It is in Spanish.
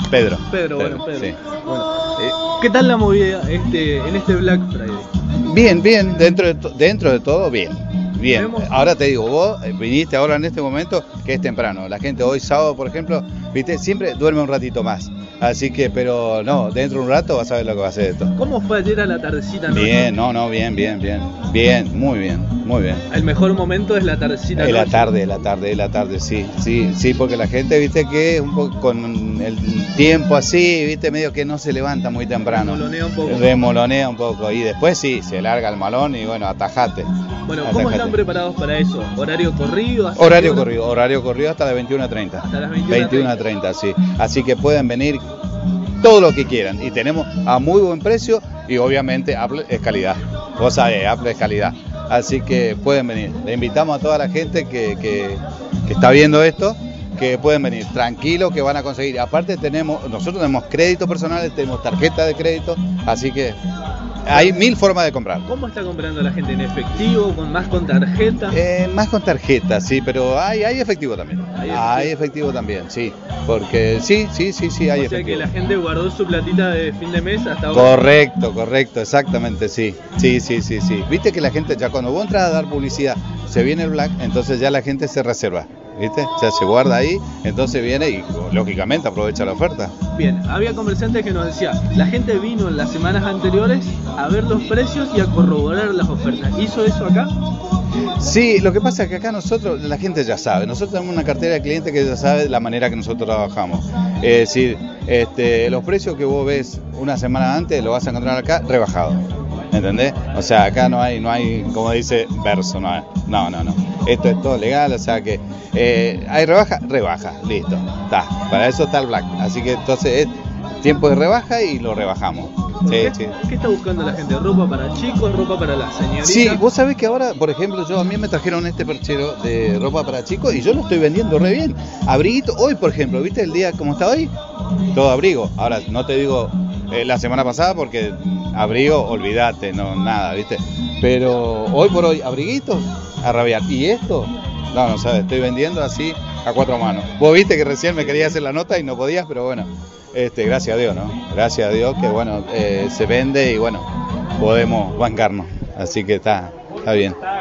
Pedro. Bueno, Pedro. Sí. Bueno, ¿qué tal la movida en este Black Friday? Bien, dentro de todo, bien. Vemos. Ahora te digo, vos viniste ahora en este momento que es temprano. La gente hoy sábado, por ejemplo, viste, siempre duerme un ratito más. Así que, pero no, dentro de un rato vas a ver lo que va a hacer esto. ¿Cómo fue ayer a la tardecita? Bien, bien, muy bien. El mejor momento es la tardecita. Es la tarde, sí, porque la gente, viste, que un poco con el tiempo así, viste, medio que no se levanta muy temprano. Remolonea un poco. Y después sí, se larga el malón y bueno, atajate. Bueno, ¿cómo están preparados para eso? ¿Horario corrido? Horario corrido hasta las 21:30. Hasta las 21:30, sí. Así que pueden venir todo lo que quieran. Y tenemos a muy buen precio y obviamente Apple es calidad. Vos sabés, Apple es calidad. Así que pueden venir. Le invitamos a toda la gente que está viendo esto, que pueden venir tranquilos, que van a conseguir. Aparte nosotros tenemos créditos personales, tenemos tarjeta de crédito, así que hay 1000 formas de comprar. ¿Cómo está comprando la gente? ¿En efectivo? ¿Más con tarjeta? Más con tarjeta, sí, pero hay efectivo también. Hay efectivo también, sí. Porque sí, hay efectivo. O sea que la gente guardó su platita de fin de mes hasta ahora. Correcto, exactamente, sí. Viste que la gente ya cuando vos entras a dar publicidad, se viene el Black, entonces ya la gente se reserva. ¿Viste? Ya se guarda ahí, entonces viene y lógicamente aprovecha la oferta. Bien, había comerciantes que nos decían, la gente vino en las semanas anteriores a ver los precios y a corroborar las ofertas. ¿Hizo eso acá? Sí, lo que pasa es que acá la gente ya sabe, nosotros tenemos una cartera de clientes que ya sabe la manera que nosotros trabajamos. Es decir, los precios que vos ves una semana antes los vas a encontrar acá rebajados. ¿Entendés? O sea, acá no hay, como dice, verso, no. Esto es todo legal, o sea que hay rebaja, listo, está. Para eso está el Black. Así que entonces es tiempo de rebaja y lo rebajamos. ¿Qué está buscando la gente? ¿Ropa para chicos? ¿Ropa para las señoritas? Sí, vos sabés que ahora, por ejemplo, a mí me trajeron este perchero de ropa para chicos y yo lo estoy vendiendo re bien. Abriguito, hoy por ejemplo, ¿viste el día como está hoy? Todo abrigo. Ahora, no te digo la semana pasada porque abrigo, olvídate, no nada, ¿viste? Pero hoy por hoy, abriguitos, a rabiar. ¿Y esto? No sabes, estoy vendiendo así a 4 manos. Vos viste que recién me quería hacer la nota y no podías, pero bueno, gracias a Dios, ¿no? Gracias a Dios que bueno, se vende y bueno, podemos bancarnos. Así que está bien.